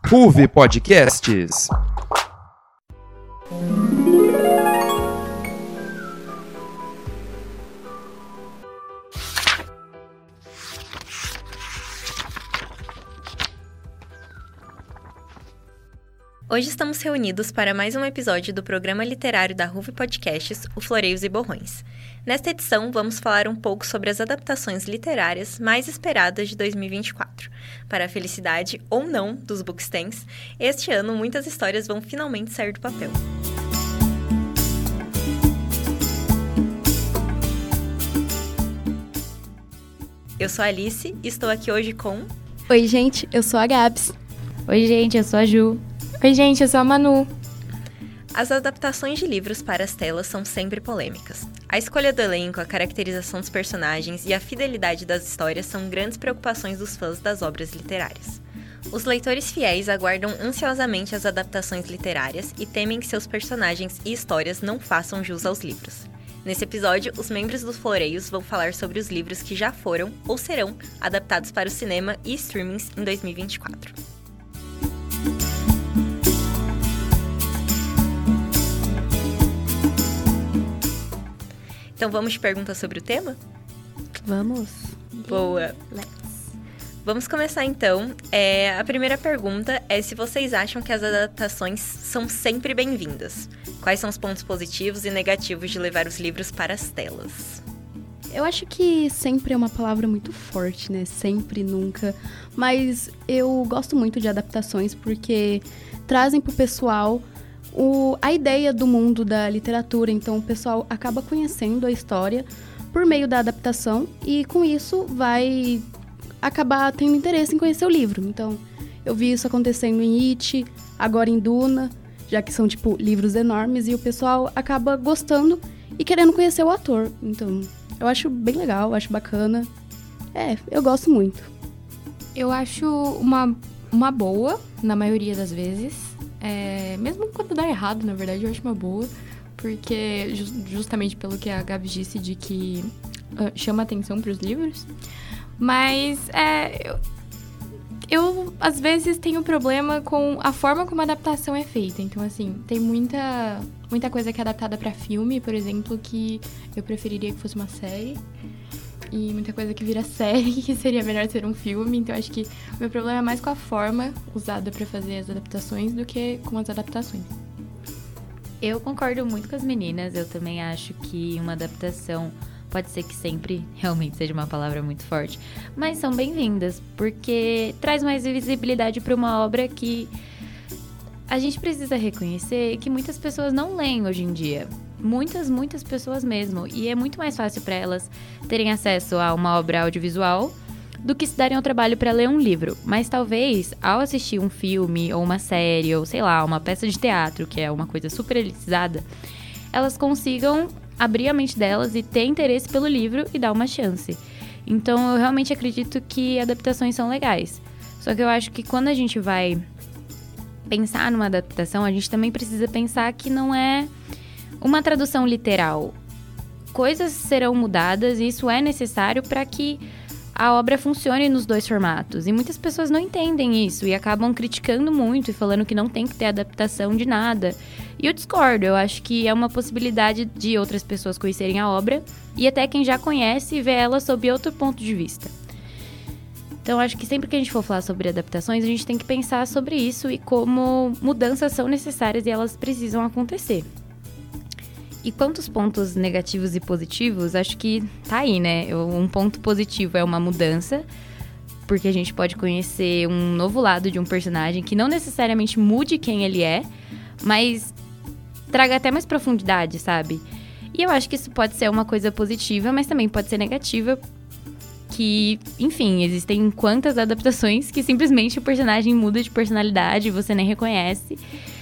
RUV Podcasts. Hoje estamos reunidos para mais um episódio do programa literário da RUV Podcasts, o Floreios e Borrões. Nesta edição, vamos falar um pouco sobre as adaptações literárias mais esperadas de 2024. Para a felicidade ou não dos bookstans, este ano muitas histórias vão finalmente sair do papel. Eu sou a Alice e estou aqui hoje com... Oi, gente, eu sou a Gabs. Oi, gente, eu sou a Ju. Oi, gente, eu sou a Manu. As adaptações de livros para as telas são sempre polêmicas. A escolha do elenco, a caracterização dos personagens e a fidelidade das histórias são grandes preocupações dos fãs das obras literárias. Os leitores fiéis aguardam ansiosamente as adaptações literárias e temem que seus personagens e histórias não façam jus aos livros. Nesse episódio, os membros dos Floreios vão falar sobre os livros que já foram ou serão adaptados para o cinema e streamings em 2024. Então vamos de perguntas sobre o tema? Vamos. Boa. Vamos começar então. A primeira pergunta é se vocês acham que as adaptações são sempre bem-vindas. Quais são os pontos positivos e negativos de levar os livros para as telas? Eu acho que sempre é uma palavra muito forte, né? Sempre, nunca. Mas eu gosto muito de adaptações porque trazem pro pessoal a ideia do mundo da literatura. Então o pessoal acaba conhecendo a história por meio da adaptação e com isso vai acabar tendo interesse em conhecer o livro. Então eu vi isso acontecendo em It, agora em Duna, já que são tipo livros enormes e o pessoal acaba gostando e querendo conhecer o ator. Então eu acho bem legal, acho bacana. Eu gosto muito. Eu acho uma boa, na maioria das vezes. Mesmo quando dá errado, na verdade, eu acho uma boa. Porque, justamente pelo que a Gabi disse, de que chama atenção para os livros. Mas, eu, às vezes, tenho problema com a forma como a adaptação é feita. Então, assim, tem muita coisa que é adaptada para filme, por exemplo, que eu preferiria que fosse uma série. E muita coisa que vira série, que seria melhor ser um filme. Então, acho que o meu problema é mais com a forma usada para fazer as adaptações do que com as adaptações. Eu concordo muito com as meninas. Eu também acho que uma adaptação pode ser que sempre realmente seja uma palavra muito forte, mas são bem-vindas, porque traz mais visibilidade para uma obra que a gente precisa reconhecer que muitas pessoas não leem hoje em dia. Muitas pessoas mesmo. E é muito mais fácil para elas terem acesso a uma obra audiovisual do que se darem ao trabalho para ler um livro. Mas talvez, ao assistir um filme ou uma série, ou sei lá, uma peça de teatro, que é uma coisa super elitizada, elas consigam abrir a mente delas e ter interesse pelo livro e dar uma chance. Então eu realmente acredito que adaptações são legais. Só que eu acho que quando a gente vai pensar numa adaptação, a gente também precisa pensar que não é uma tradução literal. Coisas serão mudadas e isso é necessário para que a obra funcione nos dois formatos. E muitas pessoas não entendem isso e acabam criticando muito e falando que não tem que ter adaptação de nada. E eu discordo, eu acho que é uma possibilidade de outras pessoas conhecerem a obra e até quem já conhece ver ela sob outro ponto de vista. Então, acho que sempre que a gente for falar sobre adaptações, a gente tem que pensar sobre isso e como mudanças são necessárias e elas precisam acontecer. E quantos pontos negativos e positivos, acho que tá aí, né? Um ponto positivo é uma mudança, porque a gente pode conhecer um novo lado de um personagem que não necessariamente mude quem ele é, mas traga até mais profundidade, sabe? E eu acho que isso pode ser uma coisa positiva, mas também pode ser negativa, que, enfim, existem quantas adaptações que simplesmente o personagem muda de personalidade e você nem reconhece.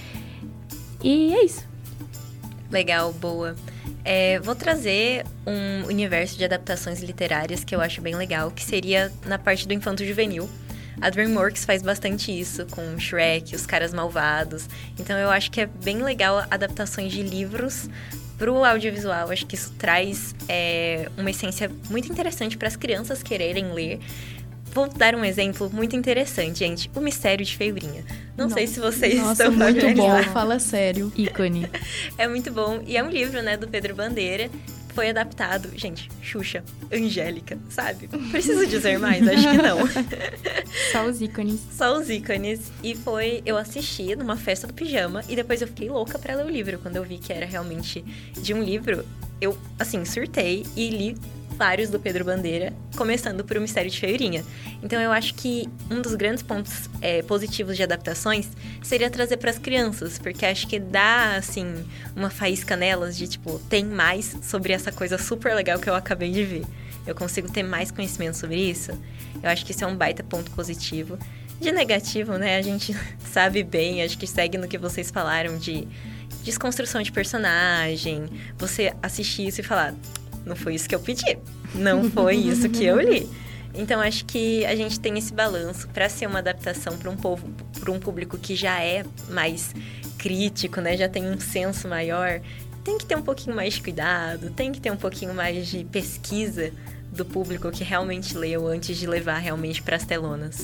E é isso. Legal, boa. Vou trazer um universo de adaptações literárias que eu acho bem legal, que seria na parte do infanto-juvenil. A DreamWorks faz bastante isso com Shrek, Os Caras Malvados. Então eu acho que é bem legal adaptações de livros pro audiovisual. Acho que isso traz uma essência muito interessante para as crianças quererem ler. vou dar um exemplo muito interessante, gente. O Mistério de Feiurinha. Não sei se vocês Nossa, estão muito bom, familiarizados. fala sério. Ícone. É muito bom. E é um livro, né, do Pedro Bandeira. Foi adaptado, gente, Xuxa, Angélica, sabe? Preciso dizer mais? Acho que não. Só os ícones. Só os ícones. E eu assisti numa festa do pijama e depois eu fiquei louca pra ler o livro. Quando eu vi que era realmente de um livro, eu, assim, surtei e li vários do Pedro Bandeira, começando por O Mistério de Feiurinha. Então eu acho que um dos grandes pontos positivos de adaptações seria trazer para as crianças, porque acho que dá, assim, uma faísca nelas de, tipo, tem mais sobre essa coisa super legal que eu acabei de ver. Eu consigo ter mais conhecimento sobre isso. Eu acho que isso é um baita ponto positivo. De negativo, né, a gente sabe bem, acho que segue no que vocês falaram de desconstrução de personagem, você assistir isso e falar... Não foi isso que eu pedi. Não foi isso que eu li. Então, acho que a gente tem esse balanço para ser uma adaptação para um público que já é mais crítico, né? Já tem um senso maior. Tem que ter um pouquinho mais de cuidado, tem que ter um pouquinho mais de pesquisa do público que realmente leu antes de levar realmente para as telonas.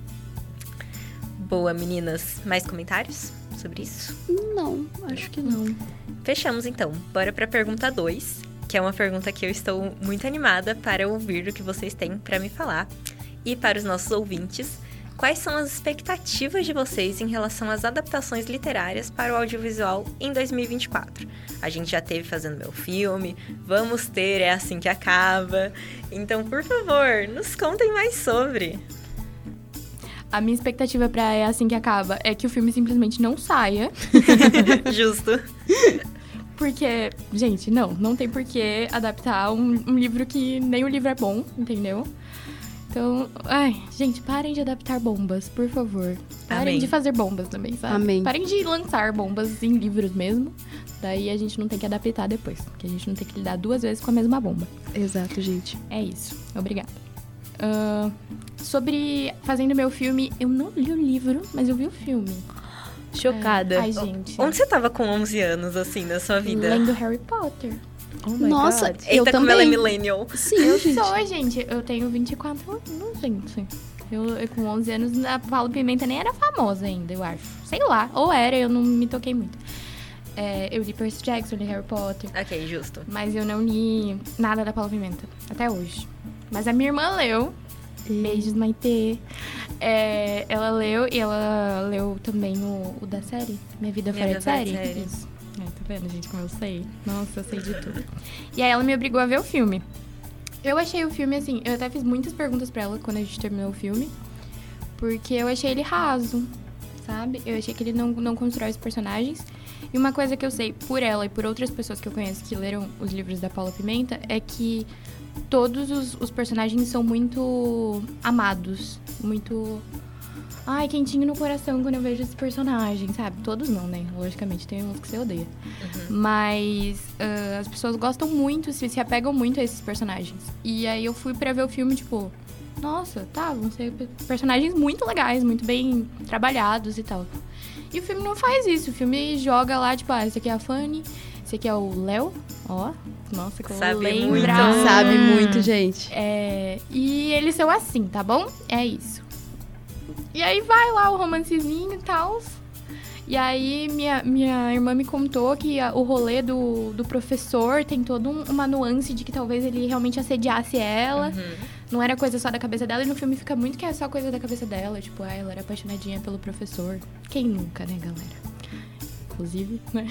Boa, meninas. Mais comentários sobre isso? Não, acho que não. Fechamos, então. Bora para a pergunta 2. Que é uma pergunta que eu estou muito animada para ouvir o que vocês têm para me falar. E para os nossos ouvintes, quais são as expectativas de vocês em relação às adaptações literárias para o audiovisual em 2024? A gente já teve Fazendo Meu Filme, vamos ter É Assim Que Acaba. Então, por favor, nos contem mais sobre. A minha expectativa pra É Assim Que Acaba é que o filme simplesmente não saia. Justo. Porque, gente, não tem por que adaptar um livro que nem o livro é bom, entendeu? Então, gente, parem de adaptar bombas, por favor. Parem Amém. de fazer bombas também, sabe? Amém. Parem de lançar bombas em livros mesmo. Daí a gente não tem que adaptar depois. Porque a gente não tem que lidar 2 vezes com a mesma bomba. Exato, gente. É isso. Obrigada. Sobre Fazendo Meu Filme, eu não li o livro, mas eu vi o filme. Chocada. Ai, gente. Onde você tava com 11 anos, assim, na sua vida? Lendo Harry Potter. Oh my Nossa, God. eu Eita, como também. ela é millennial. Sim, Eu gente. sou, gente. Eu tenho 24 anos, gente. Eu com 11 anos, a Paulo Pimenta nem era famosa ainda, eu acho. Sei lá. Ou era, eu não me toquei muito. Eu li Percy Jackson, li Harry Potter. Ok, justo. Mas eu não li nada da Paulo Pimenta. Até hoje. Mas a minha irmã leu. Beijos, Maitê. Ela leu e ela leu também o da série. Minha Vida Fora de Série. Isso. Tá vendo, gente, como eu sei? Nossa, eu sei de tudo. E aí ela me obrigou a ver o filme. Eu achei o filme, assim, eu até fiz muitas perguntas pra ela quando a gente terminou o filme. Porque eu achei ele raso, sabe? Eu achei que ele não constrói os personagens. E uma coisa que eu sei por ela e por outras pessoas que eu conheço que leram os livros da Paula Pimenta é que todos os personagens são muito amados. Muito... Ai, quentinho no coração quando eu vejo esse personagem, sabe? Todos não, né? Logicamente, tem uns que você odeia. Mas as pessoas gostam muito, se apegam muito a esses personagens. E aí eu fui pra ver o filme, tipo... Nossa, tá, vão ser personagens muito legais, muito bem trabalhados e tal. E o filme não faz isso. O filme joga lá, tipo, esse aqui é a Fanny, esse aqui é o Léo. Ó, nossa, que eu Sabe lembro. muito. Sabe muito, gente. E eles são assim, tá bom? É isso. E aí vai lá o romancezinho e tal. E aí minha irmã me contou que o rolê do professor tem toda uma nuance de que talvez ele realmente assediasse ela. Não era coisa só da cabeça dela. E no filme fica muito que é só coisa da cabeça dela. Tipo, ela era apaixonadinha pelo professor. Quem nunca, né, galera? Inclusive, né?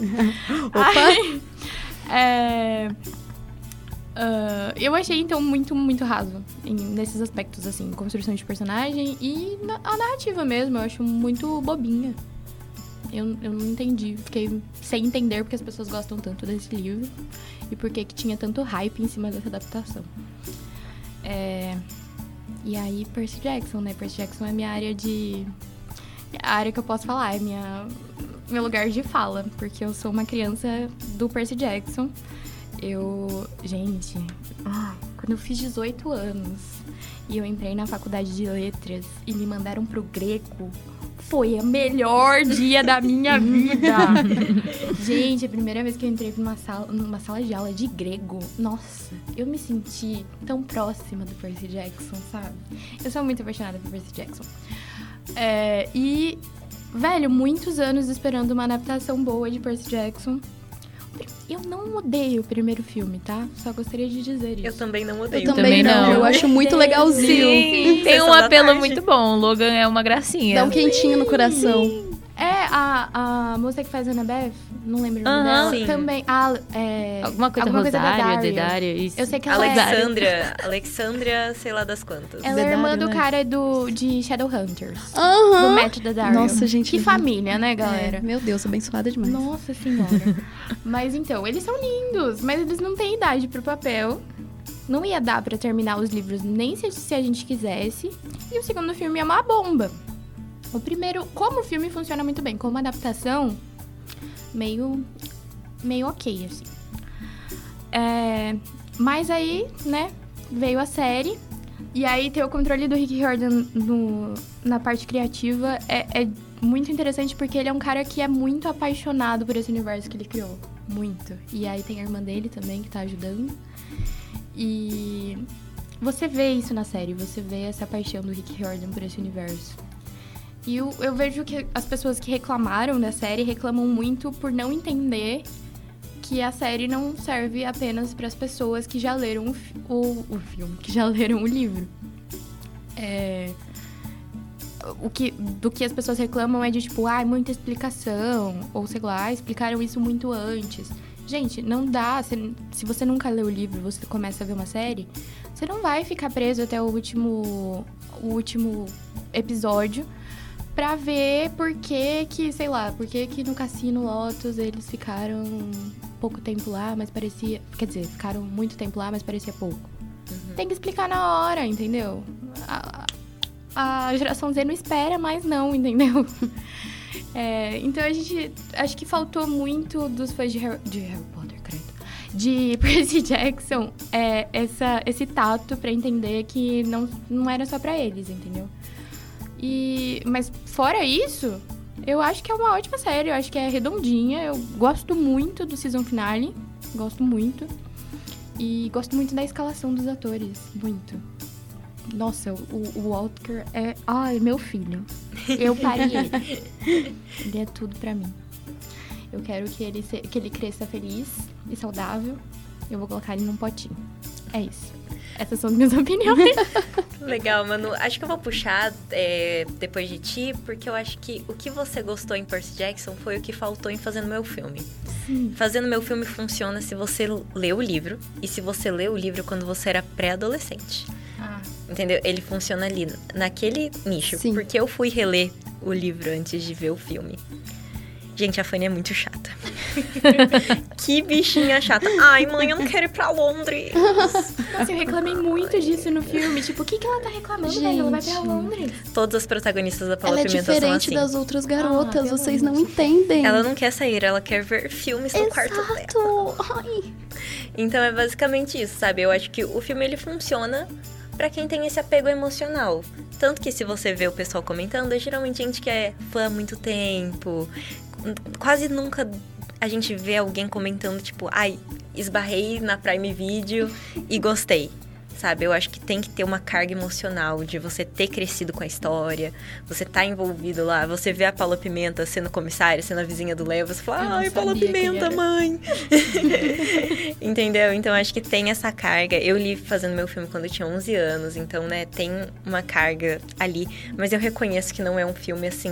Eu achei, então, muito, muito raso nesses aspectos, assim, construção de personagem e a narrativa mesmo. Eu acho muito bobinha. Eu não entendi. Fiquei sem entender porque as pessoas gostam tanto desse livro e por que tinha tanto hype em cima dessa adaptação. E aí, Percy Jackson, né? Percy Jackson é minha área de... A área que eu posso falar, é meu lugar de fala, porque eu sou uma criança do Percy Jackson. Gente, quando eu fiz 18 anos e eu entrei na faculdade de letras e me mandaram pro grego, foi o melhor dia da minha vida. Gente, a primeira vez que eu entrei numa sala de aula de grego, nossa, eu me senti tão próxima do Percy Jackson, sabe? Eu sou muito apaixonada por Percy Jackson. E, velho, muitos anos esperando uma adaptação boa de Percy Jackson. Eu não odeio o primeiro filme, tá? Só gostaria de dizer isso. Eu também não odeio. Eu também não. Eu acho muito legalzinho. Sim, tem um apelo muito bom. O Logan é uma gracinha. Dá um quentinho no coração. A moça que faz Annabeth, não lembro o nome dela. Sim. Também. Alguma coisa Rosário, Dedário, isso. Eu sei que ela Alexandria, sei lá das quantas. Ela é irmã do né? cara de Shadowhunters. Aham. Do Matt Daddario. Nossa, gente. Que família, né, galera? Meu Deus, abençoada demais. Nossa senhora. Mas então, eles são lindos, mas eles não têm idade pro papel. Não ia dar pra terminar os livros nem se a gente quisesse. E o segundo filme é uma bomba. O primeiro, como o filme funciona muito bem, como adaptação, meio ok, assim. Mas aí, né, veio a série. E aí ter o controle do Rick Riordan na parte criativa é muito interessante, porque ele é um cara que é muito apaixonado por esse universo que ele criou. Muito. E aí tem a irmã dele também, que tá ajudando. E você vê isso na série, você vê essa paixão do Rick Riordan por esse universo. E eu vejo que as pessoas que reclamaram da série reclamam muito por não entender que a série não serve apenas para as pessoas que já leram o filme, que já leram o livro. Do que as pessoas reclamam é de tipo, muita explicação, ou sei lá, explicaram isso muito antes. Gente, não dá, se você nunca leu o livro e você começa a ver uma série, você não vai ficar preso até o último episódio pra ver por que no Cassino Lotus eles ficaram pouco tempo lá, mas parecia... Quer dizer, ficaram muito tempo lá, mas parecia pouco. Uhum. Tem que explicar na hora, entendeu? A geração Z não espera, mas não, entendeu? Então a gente... Acho que faltou muito dos fãs de Harry Potter, credo. De Percy Jackson, esse tato pra entender que não era só pra eles, entendeu? Mas fora isso, eu acho que é uma ótima série, eu acho que é redondinha, eu gosto muito do season finale, gosto muito. E gosto muito da escalação dos atores, muito. Nossa, o Walker é... Ai, meu filho. Eu parei ele. Ele é tudo pra mim. Eu quero que ele cresça feliz e saudável. Eu vou colocar ele num potinho. É isso. Essas são as minhas opiniões. Legal, Manu. Acho que eu vou puxar depois de ti, porque eu acho que o que você gostou em Percy Jackson foi o que faltou em Fazendo Meu Filme. Sim. Fazendo Meu Filme funciona se você lê o livro e se você lê o livro quando você era pré-adolescente. Entendeu? Ele funciona ali, naquele nicho. Sim. Porque eu fui reler o livro antes de ver o filme. Gente, a Fanny é muito chata. Que bichinha chata. Ai, mãe, eu não quero ir pra Londres. Nossa, eu reclamei muito disso no filme. Tipo, o que ela tá reclamando, velho? Ela vai pra Londres. Todas as protagonistas da Paula Pimenta são assim. Ela é diferente das outras garotas, vocês não entendem. Ela não quer sair, ela quer ver filmes no quarto dela. Ai. Então é basicamente isso, sabe? Eu acho que o filme, ele funciona pra quem tem esse apego emocional. Tanto que se você vê o pessoal comentando, é geralmente gente que é fã há muito tempo. Quase nunca a gente vê alguém comentando, tipo, esbarrei na Prime Video e gostei, sabe? Eu acho que tem que ter uma carga emocional de você ter crescido com a história, você tá envolvido lá, você vê a Paula Pimenta sendo comissária, sendo a vizinha do Léo, você fala, ai, Paula Pimenta, mãe! Entendeu? Então, acho que tem essa carga. Eu li Fazendo Meu Filme quando eu tinha 11 anos, então, né, tem uma carga ali, mas eu reconheço que não é um filme, assim...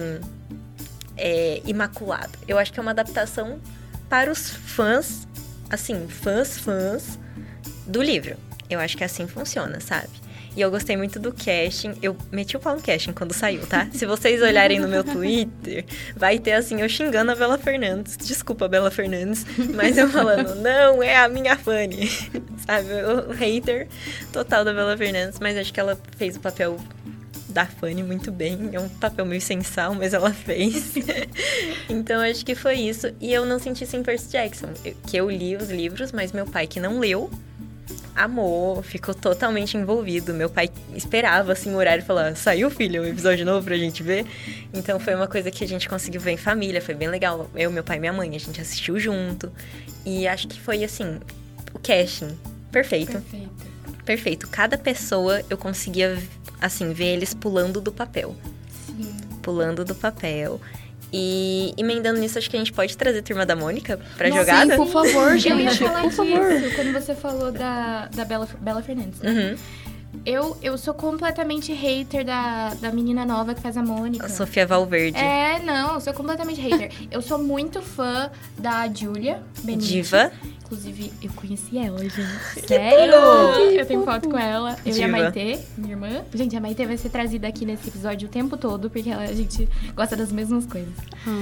imaculado. Eu acho que é uma adaptação para os fãs, assim, fãs do livro. Eu acho que assim funciona, sabe? E eu gostei muito do casting. Eu meti o pau no casting quando saiu, tá? Se vocês olharem no meu Twitter, vai ter, assim, eu xingando a Bella Fernandes. Desculpa, Bella Fernandes, mas eu falando, não, é a minha Fanny. Sabe? O hater total da Bella Fernandes, mas acho que ela fez o papel da Fanny muito bem. É um papel meio sem sal, mas ela fez. Então, acho que foi isso. E eu não senti isso em Percy Jackson. Eu li os livros, mas meu pai, que não leu, amou, ficou totalmente envolvido. Meu pai esperava, assim, o horário e falava, saiu, filho, um episódio novo pra gente ver? Então foi uma coisa que a gente conseguiu ver em família, foi bem legal. Eu, meu pai e minha mãe, a gente assistiu junto. E acho que foi, assim, o casting perfeito. Perfeito. Cada pessoa eu conseguia, assim, ver eles pulando do papel. Sim. Pulando do papel. E emendando nisso, acho que a gente pode trazer a Turma da Mônica pra Nossa, jogada? sim, por favor, Eu ia gente, falar por favor. disso quando você falou da Bella Fernandes, né? Eu sou completamente hater da menina nova que faz a Mônica. A Sofia Valverde. Não, eu sou completamente hater. Eu sou muito fã da Julia Benite. Diva. Inclusive, eu conheci ela, gente. Sério? Eu tenho foto com ela. Eu e a Diva. Maitê, minha irmã. Gente, a Maitê vai ser trazida aqui nesse episódio o tempo todo, porque a gente gosta das mesmas coisas.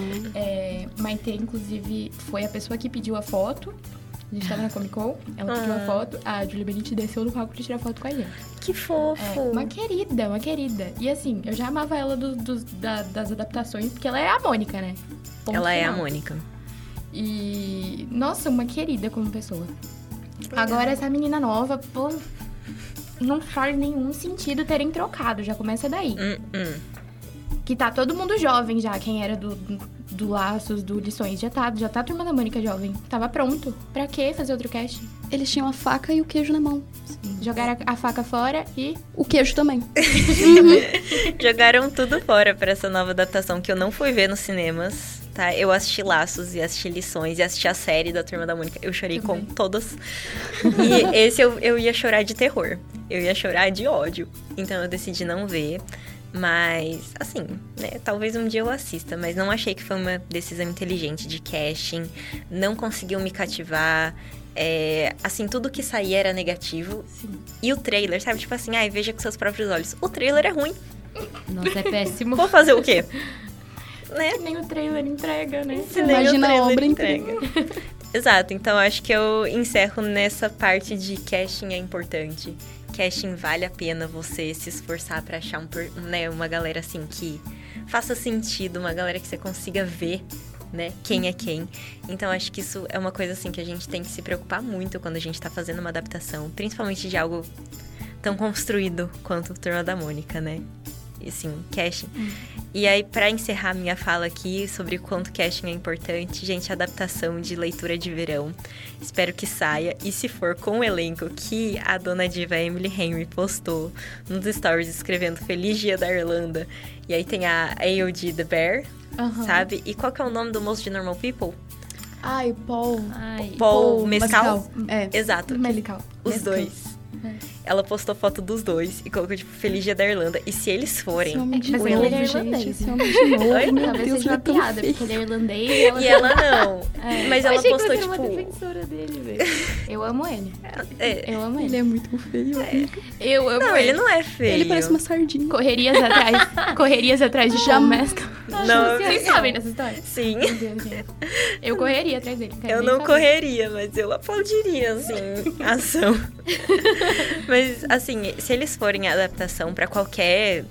Maitê, inclusive, foi a pessoa que pediu a foto. A gente tava na Comic Con, ela pediu a foto, a Julia Benite desceu no palco pra tirar foto com a gente. Que fofo. Uma querida. E assim, eu já amava ela das adaptações, porque ela é a Mônica, né? Ponto Ela é a final. Mônica. E, nossa, uma querida como pessoa. Agora, essa menina nova, pô, não faz nenhum sentido terem trocado, já começa daí. Que tá todo mundo jovem já, quem era do Laços, do Lições, já tá a Turma da Mônica jovem. Tava pronto. Pra quê fazer outro casting? Eles tinham a faca e o queijo na mão. Jogaram a faca fora e... O queijo também. Jogaram tudo fora pra essa nova adaptação que eu não fui ver nos cinemas, tá? Eu assisti Laços e assisti Lições e assisti a série da Turma da Mônica. Eu chorei Também. com todas. E esse eu ia chorar de terror. Eu ia chorar de ódio. Então eu decidi não ver. Mas, assim, né? Talvez um dia eu assista. Mas não achei que foi uma decisão inteligente de casting. Não conseguiu me cativar. Assim, tudo que saía era negativo. Sim. E o trailer, sabe? Tipo assim, veja com seus próprios olhos. O trailer é ruim. Nossa, é péssimo. Vou fazer o quê? Né? Nem o trailer entrega, né? Se nem o Imagina a trailer obra entrega. Exato, então acho que eu encerro nessa parte de casting é importante. Casting vale a pena você se esforçar pra achar uma galera assim que faça sentido, uma galera que você consiga ver, né, quem é quem. Então acho que isso é uma coisa assim que a gente tem que se preocupar muito quando a gente tá fazendo uma adaptação, principalmente de algo tão construído quanto Turma da Mônica, né? E assim, casting. E aí, pra encerrar minha fala aqui sobre o quanto casting é importante, gente, adaptação de Leitura de Verão. Espero que saia. E se for com o elenco que a dona diva Emily Henry postou nos stories escrevendo Feliz Dia da Irlanda. E aí tem a A.O.D. The Bear, sabe? E qual que é o nome do moço de Normal People? Ai, Paul. Paul Mescal? É. Exato. Melical. Os Mescal. dois. Ela postou foto dos dois e colocou, tipo, Feliz Dia da Irlanda. E se eles forem... Esse homem de Mas novo, ele é gente. irlandês, Esse homem de novo, Oi? meu Talvez Deus, seja ele é uma tão piada, feio. porque ele é irlandês E ela não. Mas ela achei postou, que você tipo... era uma defensora dele, velho. Eu amo ele. Eu amo Ele ele. é muito feio. Eu amo Não, ele não é feio. Ele parece uma sardinha. Correrias atrás de Paul Mescal. Não, Vocês sabem dessa história? Sim. Meu Deus, gente. Eu correria atrás dele. quero Eu nem não saber. correria, mas eu aplaudiria, assim, a ação. Mas, assim, se eles forem a adaptação pra qualquer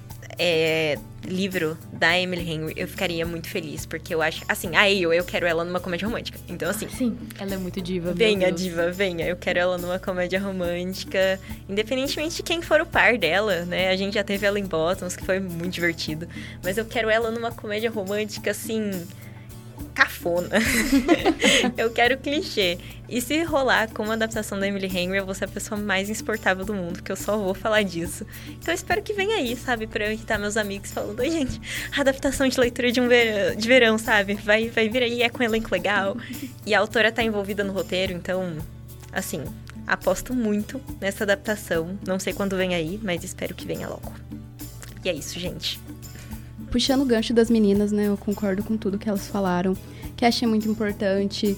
livro da Emily Henry, eu ficaria muito feliz, porque eu acho... Assim, eu quero ela numa comédia romântica. Então, assim, Sim. Ela é muito diva, meu venha, Deus. diva, venha. Eu quero ela numa comédia romântica, independentemente de quem for o par dela, né? A gente já teve ela em Bottoms, que foi muito divertido. Mas eu quero ela numa comédia romântica, assim... cafona. Eu quero clichê. E se rolar com uma adaptação da Emily Henry, eu vou ser a pessoa mais insuportável do mundo, porque eu só vou falar disso. Então eu espero que venha aí, sabe? Pra eu irritar meus amigos falando, oi, gente, adaptação de leitura de verão, sabe? Vai vir aí, é com elenco legal. E a autora tá envolvida no roteiro, então, assim, aposto muito nessa adaptação. Não sei quando vem aí, mas espero que venha logo. E é isso, gente. Puxando o gancho das meninas, né? Eu concordo com tudo que elas falaram. Casting é muito importante.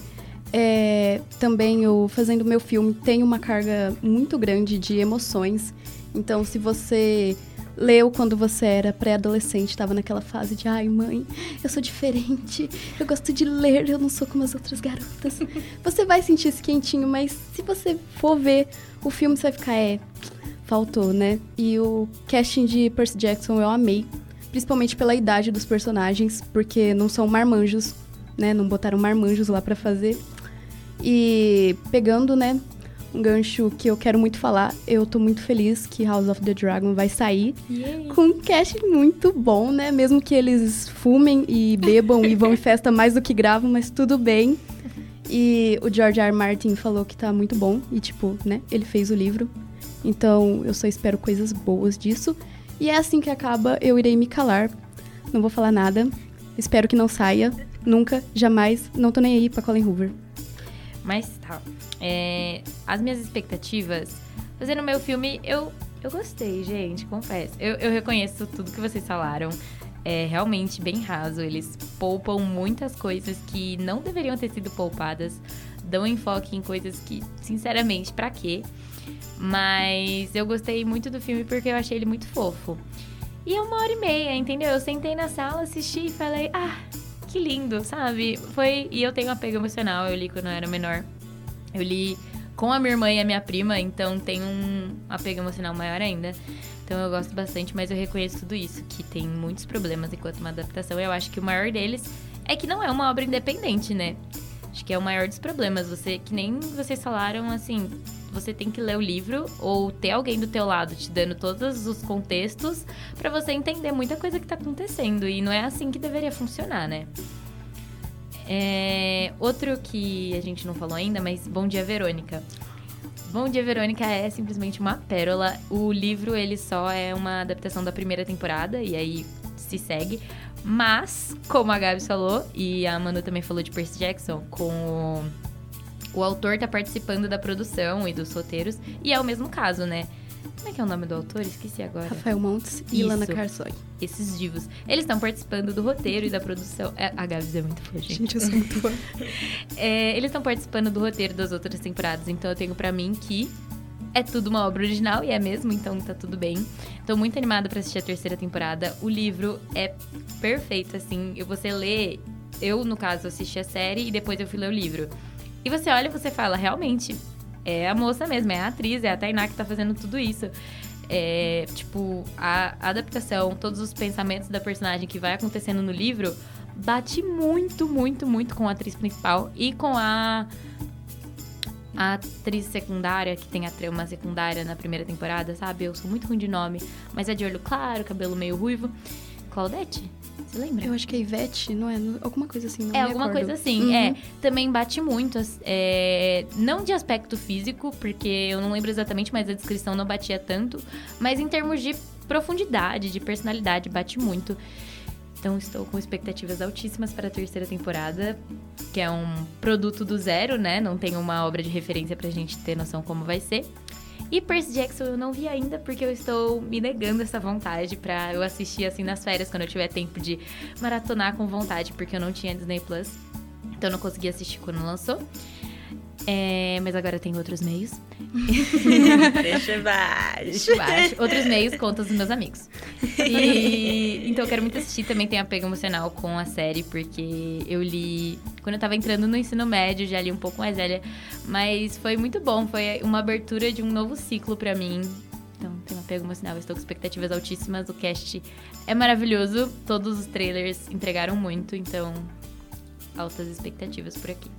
Também eu, fazendo meu filme, tem uma carga muito grande de emoções. Então, se você leu quando você era pré-adolescente, estava naquela fase de ai, mãe, eu sou diferente, eu gosto de ler, eu não sou como as outras garotas. Você vai sentir esse quentinho, mas se você for ver o filme, você vai ficar, faltou, né? E o casting de Percy Jackson eu amei. Principalmente pela idade dos personagens, porque não são marmanjos, né? Não botaram marmanjos lá pra fazer. E pegando, né, um gancho que eu quero muito falar. Eu tô muito feliz que House of the Dragon vai sair com um cast muito bom, né? Mesmo que eles fumem e bebam e vão em festa mais do que gravam, mas tudo bem. E o George R. R. Martin falou que tá muito bom e, tipo, né? Ele fez o livro. Então, eu só espero coisas boas disso. E é assim que acaba, eu irei me calar. Não vou falar nada. Espero que não saia. Nunca, jamais. Não tô nem aí pra Colin Hoover. Mas tá. As minhas expectativas, fazendo o meu filme, eu gostei, gente, confesso. Eu reconheço tudo que vocês falaram. É realmente bem raso. Eles poupam muitas coisas que não deveriam ter sido poupadas. Dão enfoque em coisas que, sinceramente, pra quê? Mas eu gostei muito do filme porque eu achei ele muito fofo. E é 1h30, entendeu? Eu sentei na sala, assisti e falei, que lindo, sabe? E eu tenho um apego emocional, eu li quando eu era menor. Eu li com a minha irmã e a minha prima, então tem um apego emocional maior ainda. Então eu gosto bastante, mas eu reconheço tudo isso, que tem muitos problemas enquanto uma adaptação. Eu acho que o maior deles é que não é uma obra independente, né? Acho que é o maior dos problemas. Que nem vocês falaram, assim, você tem que ler o livro ou ter alguém do teu lado te dando todos os contextos pra você entender muita coisa que tá acontecendo. E não é assim que deveria funcionar, né? Outro que a gente não falou ainda, mas Bom Dia, Verônica. Bom Dia, Verônica é simplesmente uma pérola. O livro, ele só é uma adaptação da primeira temporada e aí se segue. Mas, como a Gabi falou, e a Manu também falou de Percy Jackson, o autor tá participando da produção e dos roteiros, e é o mesmo caso, né? Como é que é o nome do autor? Esqueci agora. Rafael Montes e Ilana Carsoy. Esses divos. Eles estão participando do roteiro e da produção. A Gabi é muito fã, gente. Gente, eu sou muito fã. Eles estão participando do roteiro das outras temporadas, então eu tenho pra mim que é tudo uma obra original, e é mesmo, então tá tudo bem. Tô muito animada pra assistir a terceira temporada. O livro é perfeito, assim. Você lê... Eu, no caso, assisti a série e depois eu fui ler o livro. E você olha e você fala, realmente, é a moça mesmo, é a atriz, é a Tainá que tá fazendo tudo isso. A adaptação, todos os pensamentos da personagem que vai acontecendo no livro, bate muito, muito, muito com a atriz principal e com a atriz secundária, que tem a trama secundária na primeira temporada, sabe? Eu sou muito ruim de nome, mas é de olho claro, cabelo meio ruivo. Claudete? Você lembra? Eu acho que é Ivete, não é? Alguma coisa assim, não me alguma recordo. coisa assim, Também bate muito, não de aspecto físico, porque eu não lembro exatamente, mas a descrição não batia tanto. Mas em termos de profundidade, de personalidade, bate muito. Então, estou com expectativas altíssimas para a terceira temporada, que é um produto do zero, né? Não tem uma obra de referência pra gente ter noção como vai ser. E Percy Jackson eu não vi ainda, porque eu estou me negando essa vontade pra eu assistir, assim, nas férias, quando eu tiver tempo de maratonar com vontade, porque eu não tinha Disney Plus. Então, eu não consegui assistir quando lançou. Mas agora tem outros meios. Deixa baixo. Outros meios, contas dos meus amigos. Então eu quero muito assistir. Também tenho apego emocional com a série, porque eu li... Quando eu tava entrando no ensino médio, já li um pouco mais velha. Mas foi muito bom. Foi uma abertura de um novo ciclo pra mim. Então, tenho apego emocional. Estou com expectativas altíssimas. O cast é maravilhoso. Todos os trailers entregaram muito. Então, altas expectativas por aqui.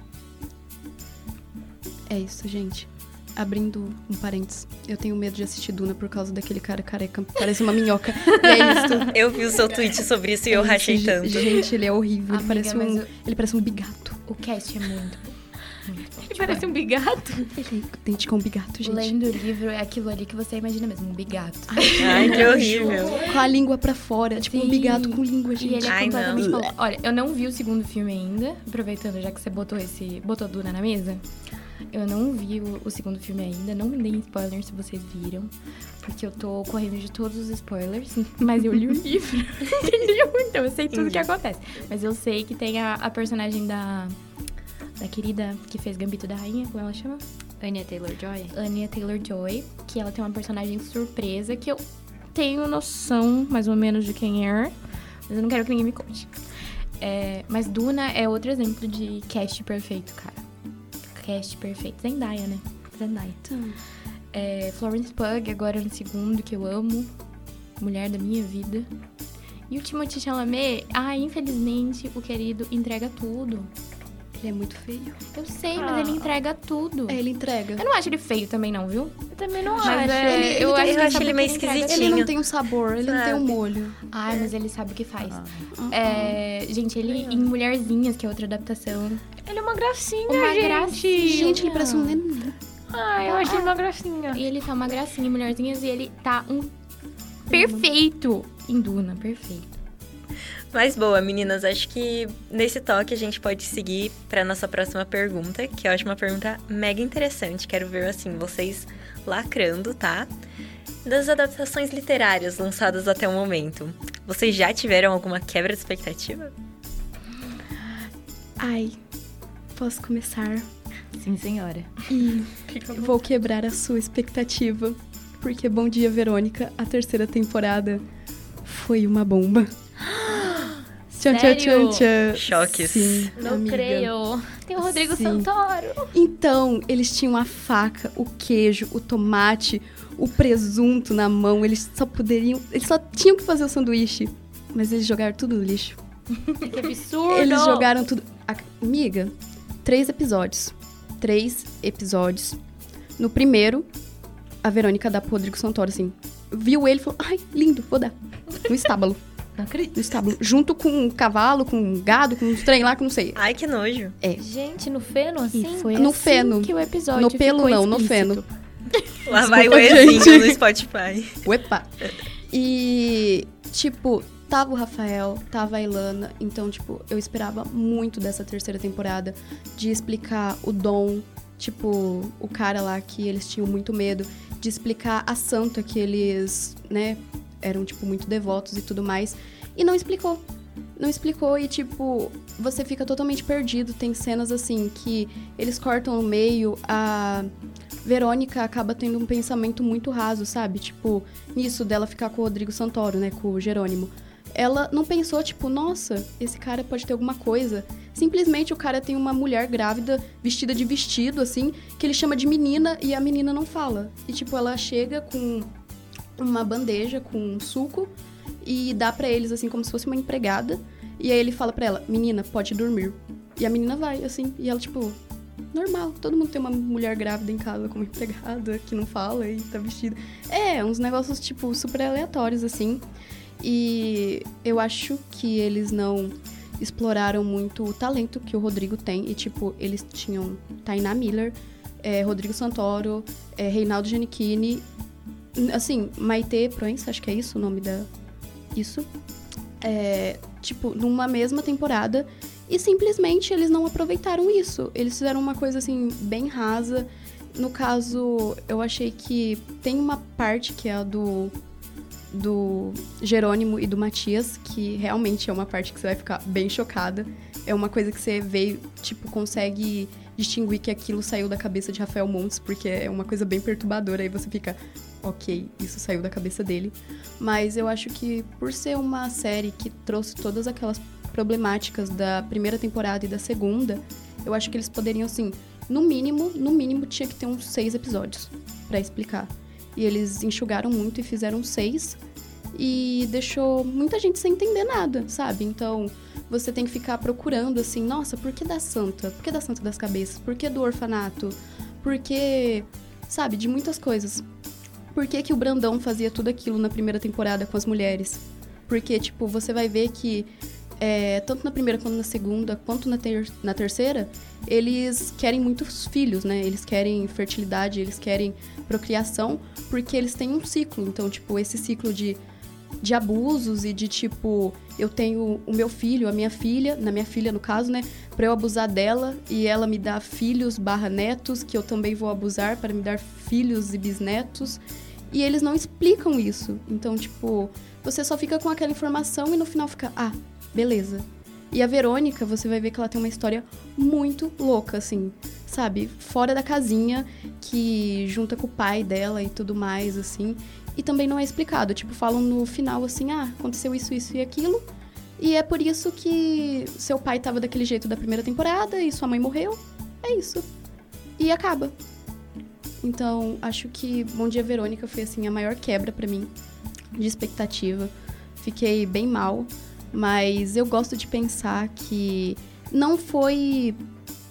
É isso, gente. Abrindo um parênteses, eu tenho medo de assistir Duna por causa daquele cara careca. Parece uma minhoca. E é isso. Eu vi o seu tweet sobre isso e eu rachei tanto. Gente, ele é horrível. Amiga, ele parece um bigato. O cast é muito bom. Ele parece um bigato. Ele é idêntico a um bigato, gente. Lendo o livro é aquilo ali que você imagina mesmo, um bigato. Ai, que horrível. Com a língua pra fora, tipo um bigato com língua, gente. E ele é Ai, completamente não. maluco. Olha, eu não vi o segundo filme ainda, aproveitando já que você botou Duna na mesa. Eu não vi o segundo filme ainda, não me deem spoilers se vocês viram, porque eu tô correndo de todos os spoilers, mas eu li o livro, entendeu? Então eu sei tudo o que acontece. Mas eu sei que tem a personagem da querida que fez Gambito da Rainha, como ela chama? Anya Taylor-Joy. Anya Taylor-Joy, que ela tem uma personagem surpresa, que eu tenho noção, mais ou menos, de quem é, mas eu não quero que ninguém me conte. Mas Duna é outro exemplo de cast perfeito, cara. Cast perfeito. Zendaya, né? Zendaya. Florence Pugh, agora no segundo, que eu amo. Mulher da minha vida. E o Timothée Chalamet, infelizmente, o querido entrega tudo. Ele é muito feio. Eu sei, mas ele entrega tudo. Ele entrega. Eu não acho ele feio também, não, viu? Eu também não Mas acho. eu acho eu acho sabe ele o meio que entrega. esquisitinho. Ele não tem um sabor, ele não tem um molho. Ai, mas ele sabe o que faz. Ah. Gente, ele em Mulherzinhas, que é outra adaptação. Ele é uma gracinha, Uma gente. gracinha. Gente, ele parece um neném. Ai, eu achei uma gracinha. E ele tá uma gracinha em Mulherzinhas e ele tá um perfeito em Duna, perfeito. Mas boa, meninas, acho que nesse toque a gente pode seguir para nossa próxima pergunta, que eu acho uma pergunta mega interessante. Quero ver, assim, vocês lacrando, tá? Das adaptações literárias lançadas até o momento, vocês já tiveram alguma quebra de expectativa? Ai, posso começar? Sim, senhora. E vou quebrar a sua expectativa. Porque Bom Dia, Verônica, a 3ª temporada foi uma bomba. Tchan, tchan, tchan, tchan. Choques. Sim, Não amiga. creio. Tem o Rodrigo Sim. Santoro. Então, eles tinham a faca, o queijo, o tomate, o presunto na mão. Eles só tinham que fazer o sanduíche. Mas eles jogaram tudo no lixo. Que absurdo. Eles jogaram tudo... Amiga, 3 episódios. 3 episódios. No primeiro, a Verônica dá pro Rodrigo Santoro, assim. Viu ele e falou, ai, lindo, vou dar. No estábulo. Não acredito. No estábulo. Junto com um cavalo, com um gado, com uns trem lá que eu não sei. Ai, que nojo. Gente, no feno, assim? E foi No assim feno. que o episódio No pelo ficou não, no explícito. feno. Lá vai o Desculpa, Ezinho gente. no Spotify. Uepa! E, tipo, tava o Rafael, tava a Ilana. Então, tipo, eu esperava muito dessa 3ª temporada de explicar o Dom, tipo, o cara lá que eles tinham muito medo, de explicar a santa que eles, né, eram, tipo, muito devotos e tudo mais. E não explicou. Não explicou e, tipo, você fica totalmente perdido. Tem cenas, assim, que eles cortam no meio, a Verônica acaba tendo um pensamento muito raso, sabe? Tipo, nisso dela ficar com o Rodrigo Santoro, né, com o Jerônimo. Ela não pensou, tipo, nossa, esse cara pode ter alguma coisa. Simplesmente o cara tem uma mulher grávida, vestida de vestido, assim, que ele chama de menina e a menina não fala. E, tipo, ela chega com uma bandeja com um suco e dá pra eles, assim, como se fosse uma empregada. E aí ele fala pra ela, menina, pode dormir. E a menina vai, assim, e ela, tipo, normal. Todo mundo tem uma mulher grávida em casa como empregada, que não fala e tá vestida. É, uns negócios, tipo, super aleatórios, assim. E eu acho que eles não exploraram muito o talento que o Rodrigo tem. E, tipo, eles tinham Tainá Miller, Rodrigo Santoro, Reinaldo Giannichini, assim, Maite Proença, acho que é isso o nome da... Isso. Tipo, numa mesma temporada. E simplesmente eles não aproveitaram isso. Eles fizeram uma coisa, assim, bem rasa. No caso, eu achei que tem uma parte que é a do Jerônimo e do Matias, que realmente é uma parte que você vai ficar bem chocada. É uma coisa que você vê, tipo, consegue distinguir que aquilo saiu da cabeça de Rafael Montes, porque é uma coisa bem perturbadora, aí você fica, ok, isso saiu da cabeça dele. Mas eu acho que por ser uma série que trouxe todas aquelas problemáticas da primeira temporada e da segunda, eu acho que eles poderiam, assim, no mínimo tinha que ter uns 6 episódios pra explicar. E eles enxugaram muito e fizeram 6. E deixou muita gente sem entender nada, sabe? Então, você tem que ficar procurando, assim, nossa, por que da santa? Por que da Santa das Cabeças? Por que do orfanato? Por que, sabe, de muitas coisas. Por que o Brandão fazia tudo aquilo na primeira temporada com as mulheres? Porque, tipo, você vai ver que tanto na primeira quanto na segunda, quanto na terceira, eles querem muitos filhos, né? Eles querem fertilidade, eles querem procriação, porque eles têm um ciclo. Então, tipo, esse ciclo de abusos e de, tipo, eu tenho o meu filho, a minha filha, na minha filha, no caso, né? Pra eu abusar dela e ela me dá filhos/netos, que eu também vou abusar para me dar filhos e bisnetos. E eles não explicam isso. Então, tipo, você só fica com aquela informação e no final fica, beleza. E a Verônica, você vai ver que ela tem uma história muito louca, assim, sabe? Fora da casinha, que junta com o pai dela e tudo mais, assim. E também não é explicado. Tipo, falam no final, assim, aconteceu isso, isso e aquilo. E é por isso que seu pai tava daquele jeito da primeira temporada e sua mãe morreu. É isso. E acaba. Então, acho que Bom Dia, Verônica foi, assim, a maior quebra pra mim de expectativa. Fiquei bem mal. Mas eu gosto de pensar que não foi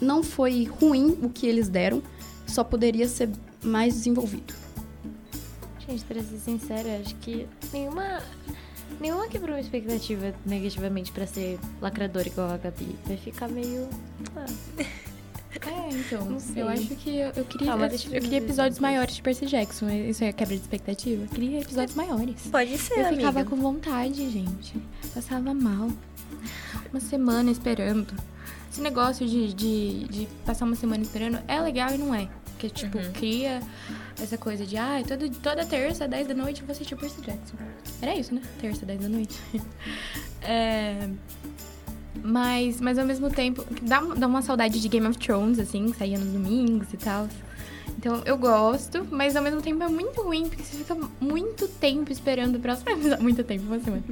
não foi ruim o que eles deram, só poderia ser mais desenvolvido. Gente, pra ser sincera, acho que nenhuma quebrou a expectativa negativamente pra ser lacradora igual a Gabi. Vai ficar meio... Então, Não sei. eu acho que eu queria, Calma, deixa eu eu queria ver episódios depois. maiores de Percy Jackson. Isso é quebra de expectativa? Eu queria episódios maiores. Pode ser, Eu ficava amiga. com vontade, gente. Passava mal. Uma semana esperando. Esse negócio de passar uma semana esperando é legal e não é. Porque, tipo, cria essa coisa de... toda terça, 10 da noite, eu vou assistir Percy Jackson. Era isso, né? Terça, 10 da noite. Mas ao mesmo tempo, dá uma saudade de Game of Thrones, assim, que saía nos domingos e tal. Então, eu gosto, mas ao mesmo tempo é muito ruim, porque você fica muito tempo esperando o próximo episódio. Muito tempo, uma semana.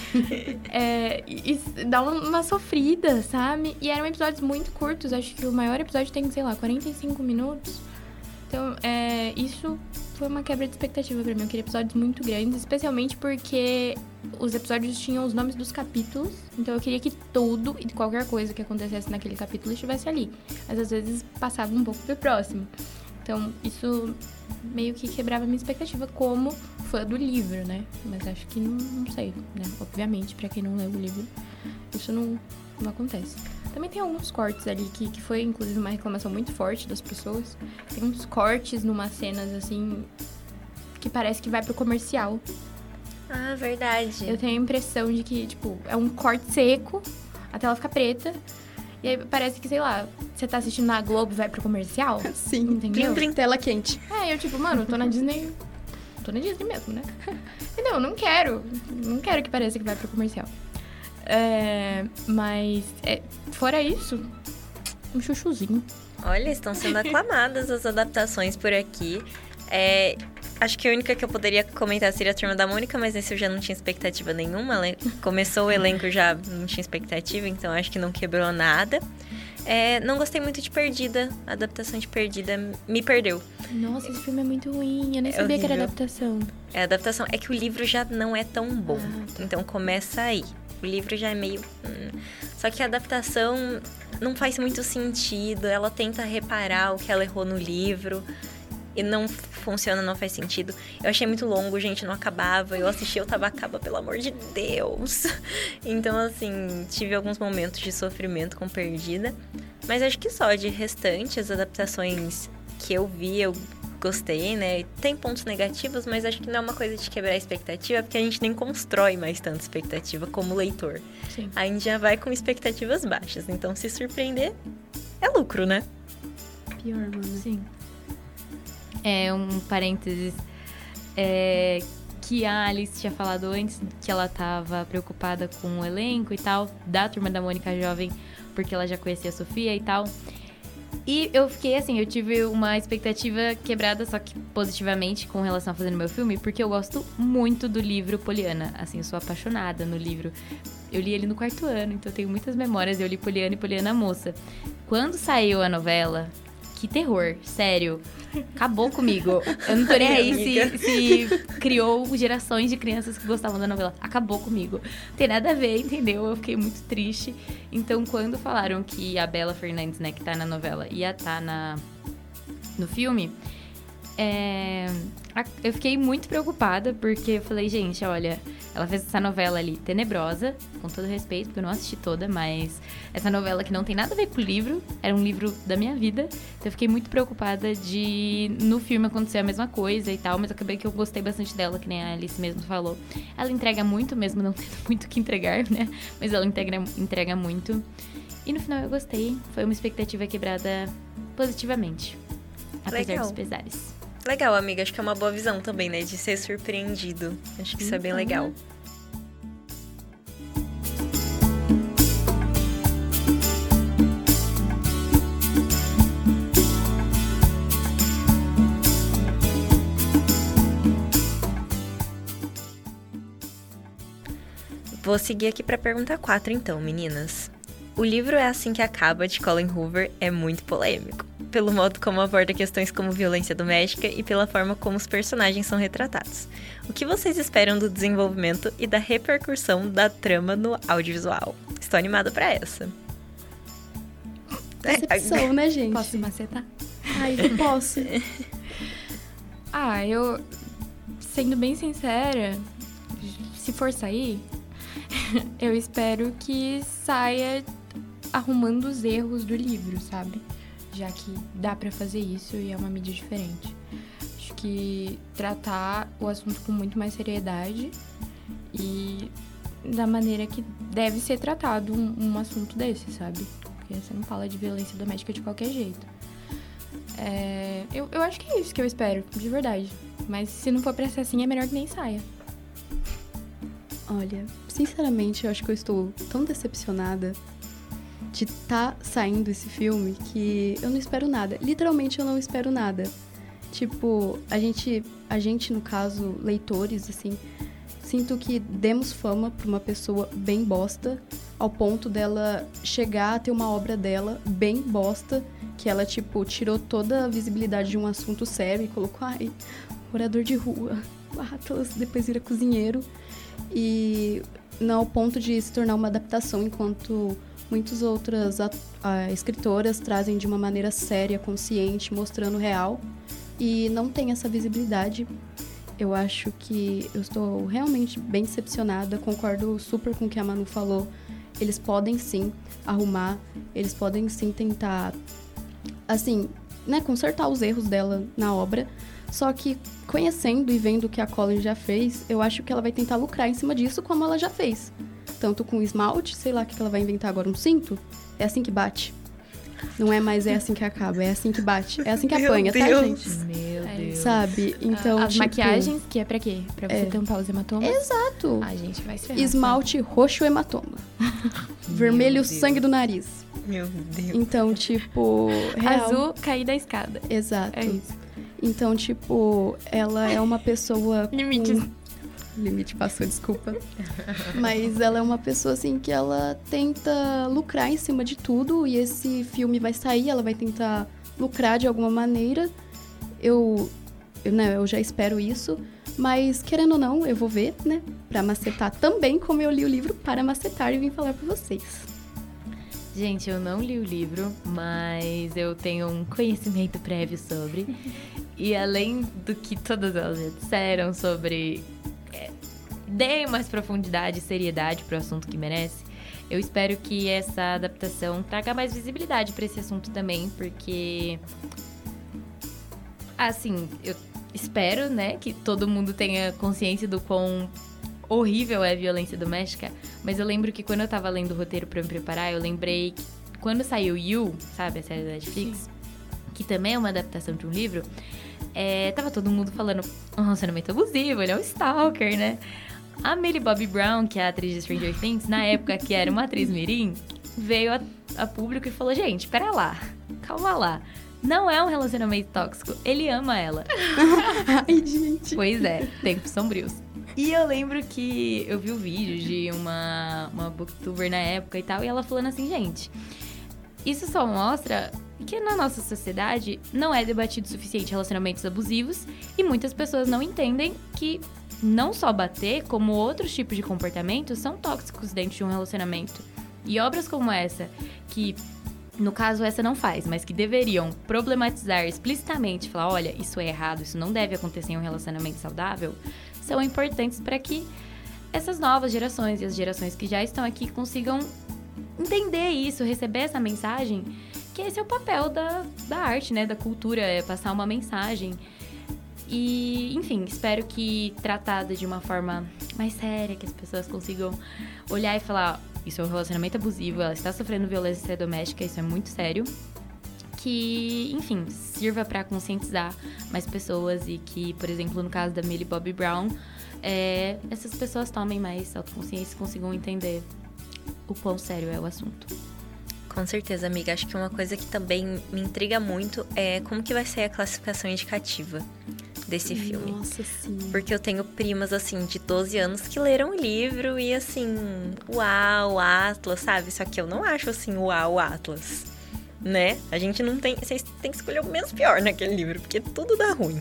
E dá uma sofrida, sabe? E eram episódios muito curtos, acho que o maior episódio tem, 45 minutos. Então, isso foi uma quebra de expectativa pra mim. Eu queria episódios muito grandes, especialmente porque os episódios tinham os nomes dos capítulos. Então eu queria que tudo e qualquer coisa que acontecesse naquele capítulo estivesse ali. Mas às vezes passava um pouco pro próximo. Então isso meio que quebrava a minha expectativa como fã do livro, né? Mas acho que não sei, né? Obviamente, pra quem não leu o livro, isso não acontece. Também tem alguns cortes ali que foi, inclusive, uma reclamação muito forte das pessoas. Tem uns cortes numas cenas, assim, que parece que vai pro comercial. Ah, verdade. Eu tenho a impressão de que, tipo, é um corte seco, a tela fica preta, e aí parece que, sei lá, você tá assistindo na Globo e vai pro comercial. Sim. Entendeu? Plim, tela quente. Eu, tipo, mano, eu tô na Disney... Tô na Disney mesmo, né? Entendeu? Não quero que pareça que vai pro comercial. Mas, fora isso, um chuchuzinho. Olha, estão sendo aclamadas as adaptações por aqui. Acho que a única que eu poderia comentar seria a Turma da Mônica, mas nesse eu já não tinha expectativa nenhuma. Começou o elenco, já não tinha expectativa, então acho que não quebrou nada. Não gostei muito de Perdida. A adaptação de Perdida me perdeu. Nossa, esse filme é muito ruim. Eu nem sabia que era horrível. adaptação. A adaptação é que o livro já não é tão bom. Então começa aí. O livro já é meio... Só que a adaptação não faz muito sentido. Ela tenta reparar o que ela errou no livro. E não funciona, não faz sentido. Eu achei muito longo, gente, não acabava. Eu assisti, eu tava acaba, pelo amor de Deus. Então, assim, tive alguns momentos de sofrimento com Perdida. Mas acho que só, de restante, as adaptações que eu vi, eu gostei, né? Tem pontos negativos, mas acho que não é uma coisa de quebrar a expectativa, porque a gente nem constrói mais tanta expectativa como leitor. Sim. A gente já vai com expectativas baixas. Então, se surpreender, é lucro, né? Pior, mano. Sim. Um parênteses, que a Alice tinha falado antes, que ela tava preocupada com o elenco e tal, da Turma da Mônica Jovem, porque ela já conhecia a Sofia e tal. E eu fiquei assim, eu tive uma expectativa quebrada, só que positivamente, com relação a fazendo meu filme, porque eu gosto muito do livro Poliana. Assim, eu sou apaixonada no livro. Eu li ele no 4º ano, então eu tenho muitas memórias. Eu li Poliana e Poliana Moça. Quando saiu a novela, que terror, sério. Acabou comigo. Eu não tô nem aí se criou gerações de crianças que gostavam da novela. Acabou comigo. Não tem nada a ver, entendeu? Eu fiquei muito triste. Então, quando falaram que a Bela Fernandes, né, que tá na novela, ia estar no filme, eu fiquei muito preocupada, porque eu falei, gente, olha, ela fez essa novela ali tenebrosa, com todo respeito, porque eu não assisti toda, mas essa novela que não tem nada a ver com o livro, era um livro da minha vida, então eu fiquei muito preocupada de no filme acontecer a mesma coisa e tal, mas acabei que eu gostei bastante dela, que nem a Alice mesmo falou. Ela entrega muito, mesmo não tendo muito o que entregar, né, mas ela entrega muito. E no final eu gostei, foi uma expectativa quebrada positivamente, apesar dos pesares. Legal, amiga. Acho que é uma boa visão também, né? De ser surpreendido. Acho que isso é bem legal. Vou seguir aqui pra pergunta 4, então, meninas. O livro É Assim Que Acaba, de Colin Hoover, é muito polêmico, pelo modo como aborda questões como violência doméstica e pela forma como os personagens são retratados. O que vocês esperam do desenvolvimento e da repercussão da trama no audiovisual? Estou animada pra essa. Decepção, né, gente? Posso macetar? Ai, eu posso. Eu, sendo bem sincera, se for sair, eu espero que saia arrumando os erros do livro, sabe? Já que dá pra fazer isso e é uma mídia diferente. Acho que tratar o assunto com muito mais seriedade e da maneira que deve ser tratado um assunto desse, sabe? Porque você não fala de violência doméstica de qualquer jeito. Eu acho que é isso que eu espero, de verdade. Mas se não for pra ser assim, é melhor que nem saia. Olha, sinceramente, eu acho que eu estou tão decepcionada de tá saindo esse filme que eu não espero nada. Literalmente, eu não espero nada. Tipo, a gente, no caso, leitores, assim, sinto que demos fama pra uma pessoa bem bosta, ao ponto dela chegar a ter uma obra dela bem bosta, que ela, tipo, tirou toda a visibilidade de um assunto sério e colocou, morador de rua, Atlas, depois vira cozinheiro. E não ao ponto de se tornar uma adaptação, enquanto muitas outras escritoras trazem de uma maneira séria, consciente, mostrando o real. E não tem essa visibilidade. Eu acho que eu estou realmente bem decepcionada. Concordo super com o que a Manu falou. Eles podem sim arrumar, eles podem sim tentar, assim, né, consertar os erros dela na obra. Só que, conhecendo e vendo o que a Colin já fez, eu acho que ela vai tentar lucrar em cima disso, como ela já fez. Tanto com esmalte, sei lá o que ela vai inventar agora, um cinto? É assim que bate. Não é mais é assim que acaba, é assim que bate. É assim que apanha, tá, gente? Meu Deus. Sabe? Então, As maquiagens, que é pra quê? Pra você tampar os hematomas? Exato. A gente vai se ferrar. Esmalte roxo hematoma. Vermelho Deus. sangue do nariz. Meu Deus. Então, tipo... real. Azul, cair da escada. Exato. É isso. Então, tipo, ela é uma pessoa... Limites. Limite passou, desculpa. Mas ela é uma pessoa, assim, que ela tenta lucrar em cima de tudo. E esse filme vai sair, ela vai tentar lucrar de alguma maneira. Eu já espero isso. Mas, querendo ou não, eu vou ver, né? Pra macetar também, como eu li o livro para macetar e vim falar pra vocês. Gente, eu não li o livro, mas eu tenho um conhecimento prévio sobre. E além do que todas elas já disseram sobre... Dê mais profundidade e seriedade pro assunto que merece. Eu espero que essa adaptação traga mais visibilidade pra esse assunto também, porque... Assim, eu espero, né, que todo mundo tenha consciência do quão horrível é a violência doméstica. Mas eu lembro que quando eu tava lendo o roteiro pra me preparar, eu lembrei que quando saiu You, sabe, a série da Netflix, sim, que também é uma adaptação de um livro, tava todo mundo falando um relacionamento abusivo, ele é um stalker, né? A Millie Bobby Brown, que é a atriz de Stranger Things, na época que era uma atriz mirim, veio a público e falou, gente, pera lá, calma lá. Não é um relacionamento tóxico, ele ama ela. Ai, gente. Pois é, tempos sombrios. E eu lembro que eu vi o vídeo de uma booktuber na época e tal, e ela falando assim, gente, isso só mostra que na nossa sociedade não é debatido o suficiente relacionamentos abusivos e muitas pessoas não entendem que não só bater, como outros tipos de comportamentos são tóxicos dentro de um relacionamento. E obras como essa, que no caso essa não faz, mas que deveriam problematizar explicitamente, falar, olha, isso é errado, isso não deve acontecer em um relacionamento saudável, são importantes para que essas novas gerações e as gerações que já estão aqui consigam entender isso, receber essa mensagem, que esse é o papel da arte, né, da cultura, é passar uma mensagem. E, enfim, espero que tratada de uma forma mais séria, que as pessoas consigam olhar e falar, isso é um relacionamento abusivo, ela está sofrendo violência doméstica, isso é muito sério. Que, enfim, sirva para conscientizar mais pessoas e que, por exemplo, no caso da Millie Bobby Brown, essas pessoas tomem mais autoconsciência e consigam entender o quão sério é o assunto. Com certeza, amiga. Acho que uma coisa que também me intriga muito é como que vai ser a classificação indicativa desse filme. Nossa, sim. Porque eu tenho primas, assim, de 12 anos que leram o livro e, assim, uau, Atlas, sabe? Só que eu não acho, assim, uau, Atlas. né? A gente não tem... Vocês têm que escolher o menos pior naquele livro, porque tudo dá ruim.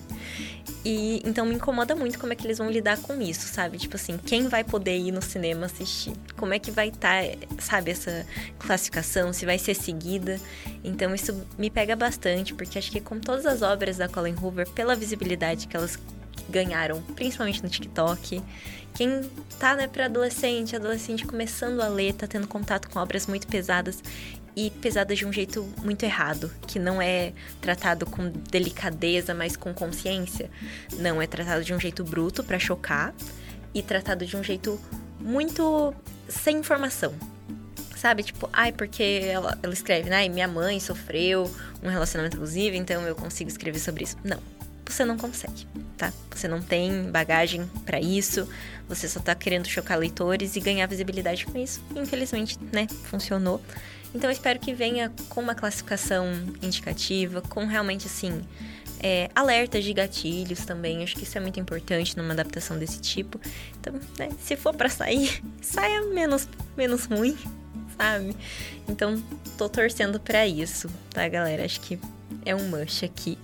E então me incomoda muito como é que eles vão lidar com isso, sabe? Tipo assim, quem vai poder ir no cinema assistir? Como é que vai estar, sabe, essa classificação? Se vai ser seguida? Então isso me pega bastante, porque acho que como todas as obras da Colleen Hoover, pela visibilidade que elas ganharam, principalmente no TikTok, quem tá, né, pra adolescente começando a ler, tá tendo contato com obras muito pesadas, e pesadas de um jeito muito errado, que não é tratado com delicadeza, mas com consciência. Não, é tratado de um jeito bruto pra chocar e tratado de um jeito muito sem informação. Sabe? Tipo, porque ela escreve, né? Minha mãe sofreu um relacionamento abusivo, então eu consigo escrever sobre isso. Não, você não consegue, tá? Você não tem bagagem pra isso, você só tá querendo chocar leitores e ganhar visibilidade com isso. Infelizmente, né? Funcionou. Então, eu espero que venha com uma classificação indicativa, com realmente, assim, alertas de gatilhos também. Acho que isso é muito importante numa adaptação desse tipo. Então, né, se for pra sair, saia menos ruim, sabe? Então, tô torcendo pra isso, tá, galera? Acho que é um must aqui.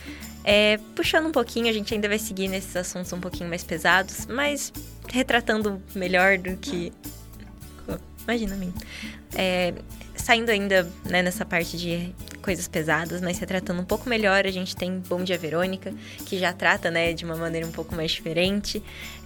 Puxando um pouquinho, a gente ainda vai seguir nesses assuntos um pouquinho mais pesados, mas retratando melhor do que... Imagina a mim. Saindo ainda, né, nessa parte de coisas pesadas, mas retratando um pouco melhor, a gente tem Bom Dia Verônica, que já trata, né, de uma maneira um pouco mais diferente.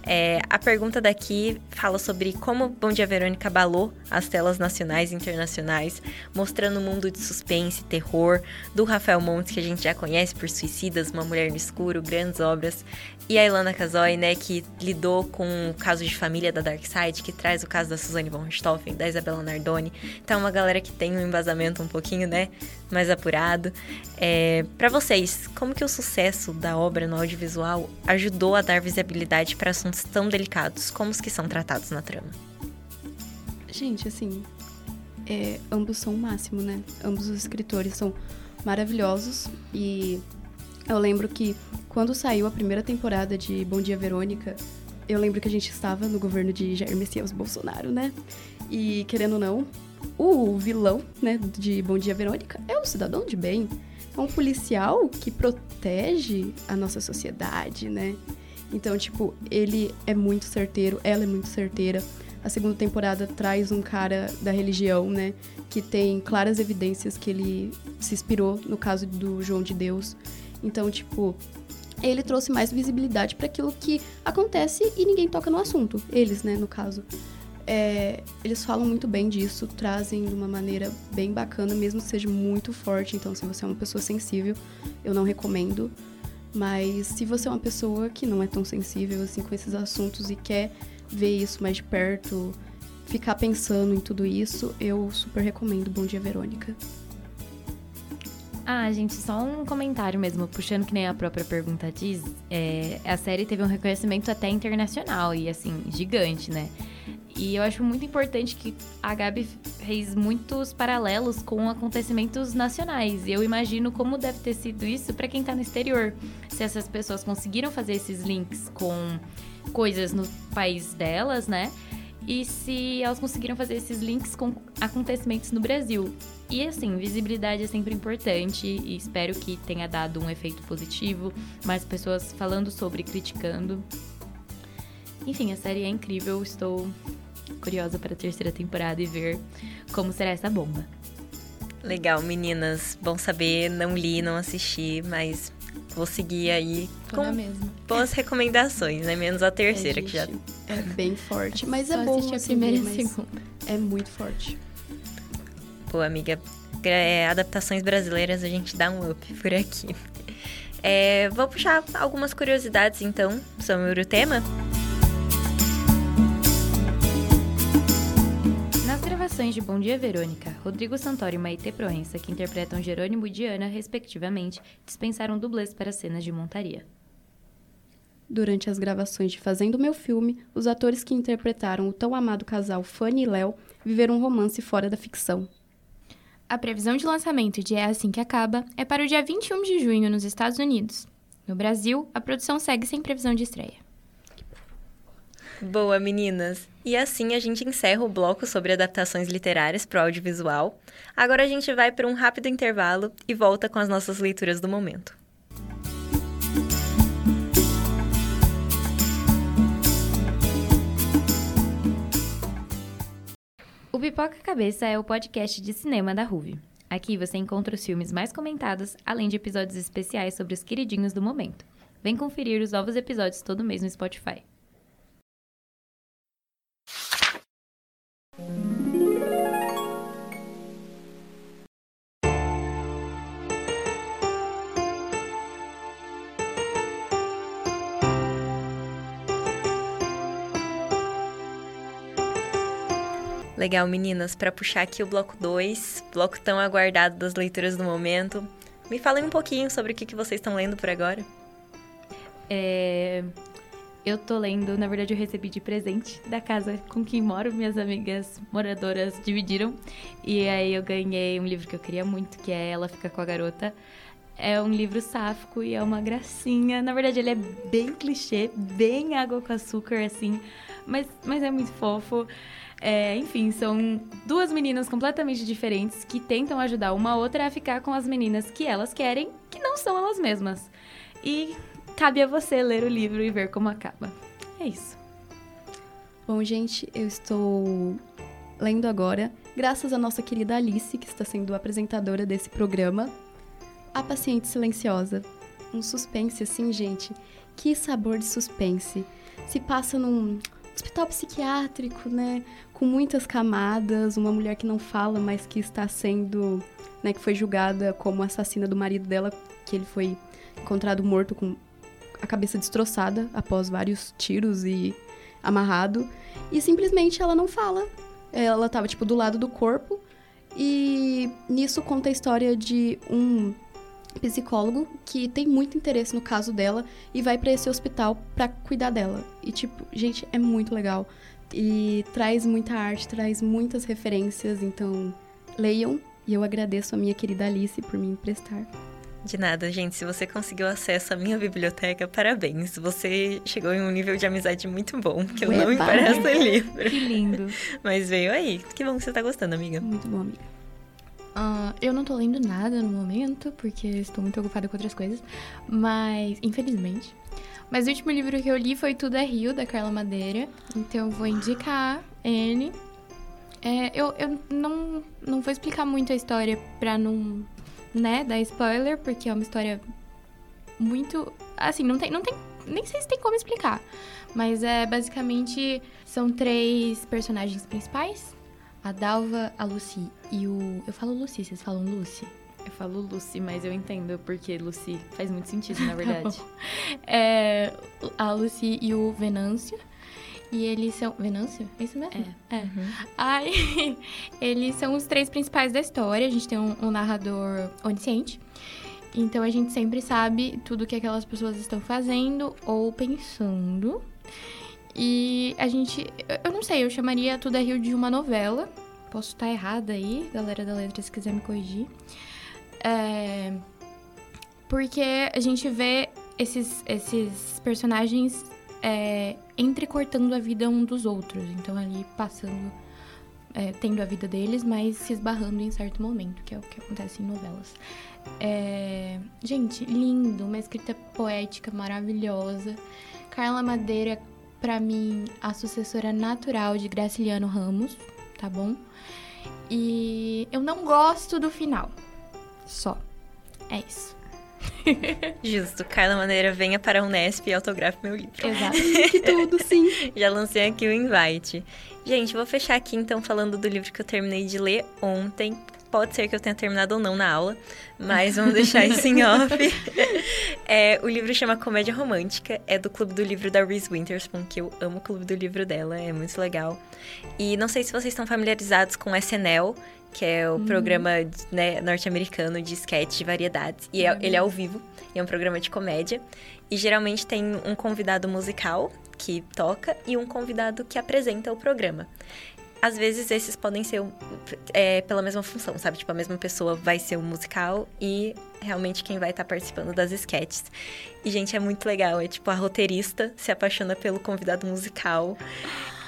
A pergunta daqui fala sobre como Bom Dia Verônica abalou as telas nacionais e internacionais, mostrando um mundo de suspense, terror, do Rafael Montes, que a gente já conhece por Suicidas, Uma Mulher no Escuro, grandes obras, e a Ilana Casoy, né, que lidou com o caso de família da Darkseid, que traz o caso da Suzane von Richthofen, da Isabella Nardoni. Então, uma galera que tem um embasamento um pouquinho, né, mais apurado. Para vocês, como que o sucesso da obra no audiovisual ajudou a dar visibilidade para assuntos tão delicados como os que são tratados na trama? Gente, assim, ambos são o máximo, né? Ambos os escritores são maravilhosos e eu lembro que quando saiu a primeira temporada de Bom Dia Verônica, eu lembro que a gente estava no governo de Jair Messias Bolsonaro, né? E, querendo ou não, o vilão, né, de Bom Dia Verônica é um cidadão de bem. É um policial que protege a nossa sociedade, né? Então, tipo, ele é muito certeiro, ela é muito certeira. A segunda temporada traz um cara da religião, né, que tem claras evidências que ele se inspirou no caso do João de Deus. Então, tipo, ele trouxe mais visibilidade para aquilo que acontece e ninguém toca no assunto. Eles, né, no caso. Eles falam muito bem disso, trazem de uma maneira bem bacana, mesmo que seja muito forte. Então, se você é uma pessoa sensível, eu não recomendo. Mas se você é uma pessoa que não é tão sensível assim com esses assuntos e quer ver isso mais de perto, ficar pensando em tudo isso, eu super recomendo Bom Dia Verônica. Gente, só um comentário mesmo, puxando que nem a própria pergunta diz, a série teve um reconhecimento até internacional e, assim, gigante, né? E eu acho muito importante que a Gabi fez muitos paralelos com acontecimentos nacionais. E eu imagino como deve ter sido isso para quem tá no exterior. Se essas pessoas conseguiram fazer esses links com coisas no país delas, né? E se elas conseguiram fazer esses links com acontecimentos no Brasil. E assim, visibilidade é sempre importante e espero que tenha dado um efeito positivo. Mais pessoas falando sobre, criticando. Enfim, a série é incrível, estou curiosa para a terceira temporada e ver como será essa bomba. Legal, meninas. Bom saber, não li, não assisti, mas vou seguir aí com boas recomendações, né? Menos a terceira, que já... É bem forte, mas só é bom assistir a assim, primeira e a mas segunda. É muito forte. Pô, amiga, adaptações brasileiras a gente dá um up por aqui. Vou puxar algumas curiosidades, então, sobre o tema. Nas gravações de Bom Dia Verônica, Rodrigo Santoro e Maitê Proença, que interpretam Jerônimo e Diana, respectivamente, dispensaram dublês para cenas de montaria. Durante as gravações de Fazendo Meu Filme, os atores que interpretaram o tão amado casal Fanny e Léo viveram um romance fora da ficção. A previsão de lançamento de É Assim Que Acaba é para o dia 21 de junho nos Estados Unidos. No Brasil, a produção segue sem previsão de estreia. Boa, meninas! E assim a gente encerra o bloco sobre adaptações literárias para o audiovisual. Agora a gente vai para um rápido intervalo e volta com as nossas leituras do momento. O Pipoca Cabeça é o podcast de cinema da RUV. Aqui você encontra os filmes mais comentados, além de episódios especiais sobre os queridinhos do momento. Vem conferir os novos episódios todo mês no Spotify. Legal, meninas, para puxar aqui o bloco 2, bloco tão aguardado das leituras do momento. Me falem um pouquinho sobre o que vocês estão lendo por agora. Eu tô lendo, na verdade eu recebi de presente da casa com quem moro, minhas amigas moradoras dividiram. E aí eu ganhei um livro que eu queria muito, que é Ela Fica com a Garota. É um livro sáfico e é uma gracinha. Na verdade ele é bem clichê, bem água com açúcar, assim, mas é muito fofo. Enfim, são duas meninas completamente diferentes que tentam ajudar uma outra a ficar com as meninas que elas querem, que não são elas mesmas. E cabe a você ler o livro e ver como acaba. É isso. Bom, gente, eu estou lendo agora, graças à nossa querida Alice, que está sendo a apresentadora desse programa, A Paciente Silenciosa. Um suspense assim, gente. Que sabor de suspense. Se passa num hospital psiquiátrico, né? Com muitas camadas, uma mulher que não fala, mas que está sendo, né, que foi julgada como assassina do marido dela, que ele foi encontrado morto com a cabeça destroçada após vários tiros e amarrado. E simplesmente ela não fala. Ela tava, do lado do corpo. E nisso conta a história de um psicólogo que tem muito interesse no caso dela e vai pra esse hospital pra cuidar dela. E, gente, é muito legal. E traz muita arte, traz muitas referências. Então, leiam. E eu agradeço a minha querida Alice por me emprestar. De nada, gente. Se você conseguiu acesso à minha biblioteca, parabéns. Você chegou em um nível de amizade muito bom, que eu não empresto livro. Que lindo. Mas veio aí. Que bom que você tá gostando, amiga. Muito bom, amiga. Eu não tô lendo nada no momento, porque estou muito ocupada com outras coisas. Mas, infelizmente. Mas o último livro que eu li foi Tudo é Rio, da Carla Madeira. Então eu vou indicar ele. Eu não vou explicar muito a história pra não, né, dar spoiler, porque é uma história muito... Assim, não tem nem sei se tem como explicar. Mas basicamente são 3 personagens principais. A Dalva, a Lucy e o... Eu falo Lucy, vocês falam Lucy? Eu falo Lucy, mas eu entendo porque Lucy faz muito sentido, na verdade. A Lucy e o Venâncio. E eles são... Venâncio? É isso mesmo? É. Uhum. Aí, eles são os 3 principais da história. A gente tem um narrador onisciente. Então, a gente sempre sabe tudo que aquelas pessoas estão fazendo ou pensando. E a gente... Eu não sei, eu chamaria Tudo é Rio de uma novela. Posso estar errada aí, galera da letra, se quiser me corrigir. Porque a gente vê esses personagens entrecortando a vida um dos outros. Então, ali passando, tendo a vida deles, mas se esbarrando em certo momento, que é o que acontece em novelas. Gente, lindo, uma escrita poética maravilhosa. Carla Madeira, pra mim, a sucessora natural de Graciliano Ramos, tá bom? E eu não gosto do final. Só. É isso. Justo. Carla Madeira, venha para a Unesp e autografe meu livro. Exato. Que tudo, sim. Já lancei aqui o invite. Gente, vou fechar aqui então falando do livro que eu terminei de ler ontem. Pode ser que eu tenha terminado ou não na aula, mas vamos deixar isso em off. O livro chama Comédia Romântica, é do Clube do Livro da Reese Witherspoon, que eu amo o Clube do Livro dela, é muito legal. E não sei se vocês estão familiarizados com SNL, que é o programa, né, norte-americano de sketch de variedades. E ele é ao vivo, e é um programa de comédia. E geralmente tem um convidado musical que toca e um convidado que apresenta o programa. Às vezes, esses podem ser pela mesma função, sabe? Tipo, a mesma pessoa vai ser o musical e realmente quem vai estar participando das sketches. E, gente, é muito legal. É tipo, a roteirista se apaixona pelo convidado musical.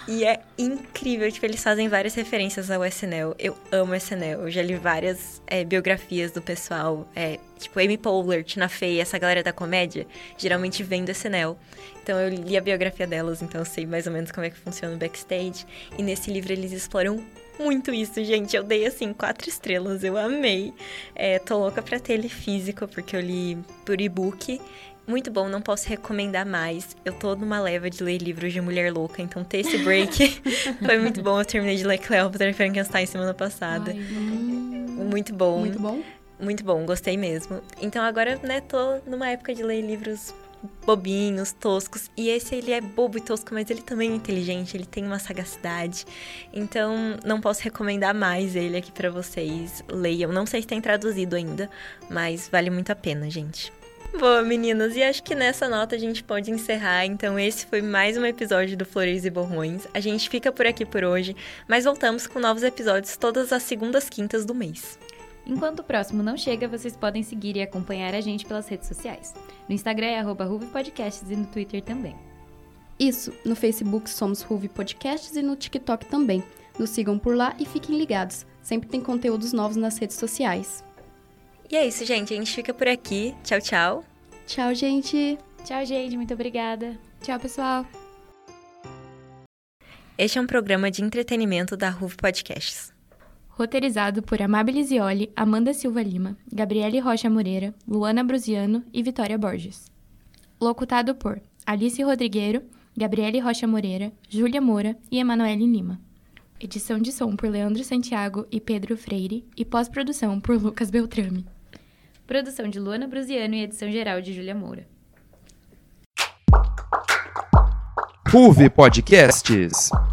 E é incrível, tipo, eles fazem várias referências ao SNL. Eu amo SNL, eu já li várias biografias do pessoal. Tipo, Amy Poehler, Tina Fey, essa galera da comédia, geralmente vem do SNL. Então eu li a biografia delas, então eu sei mais ou menos como é que funciona o backstage. E nesse livro eles exploram muito isso, gente. Eu dei, assim, 4 estrelas, eu amei. Tô louca pra ter ele físico, porque eu li por e-book. Muito bom, não posso recomendar mais. Eu tô numa leva de ler livros de mulher louca, então ter esse break foi muito bom. Eu terminei de ler Cleópatra e Frankenstein semana passada. Muito bom. Muito bom? Muito bom, gostei mesmo. Então agora, né, tô numa época de ler livros bobinhos, toscos. E esse, ele é bobo e tosco, mas ele também é inteligente, ele tem uma sagacidade. Então, não posso recomendar mais ele aqui pra vocês. Leiam, não sei se tem traduzido ainda, mas vale muito a pena, gente. Boa, meninas, e acho que nessa nota a gente pode encerrar. Então esse foi mais um episódio do Flores e Borrões. A gente fica por aqui por hoje, mas voltamos com novos episódios todas as segundas, quintas do mês. Enquanto o próximo não chega, vocês podem seguir e acompanhar a gente pelas redes sociais. No Instagram é @RuvePodcasts e no Twitter também. Isso, no Facebook somos Ruve Podcasts e no TikTok também. Nos sigam por lá e fiquem ligados. Sempre tem conteúdos novos nas redes sociais. E é isso, gente. A gente fica por aqui. Tchau, tchau. Tchau, gente. Tchau, gente. Muito obrigada. Tchau, pessoal. Este é um programa de entretenimento da Ruve Podcasts. Roteirizado por Amabile Zioli, Amanda Silva Lima, Gabriele Rocha Moreira, Luana Brusiano e Vitória Borges. Locutado por Alice Rodrigueiro, Gabriele Rocha Moreira, Júlia Moura e Emanuele Lima. Edição de som por Leandro Santiago e Pedro Freire e pós-produção por Lucas Beltrame. Produção de Luana Brusiano e edição geral de Júlia Moura. Ruve Podcasts.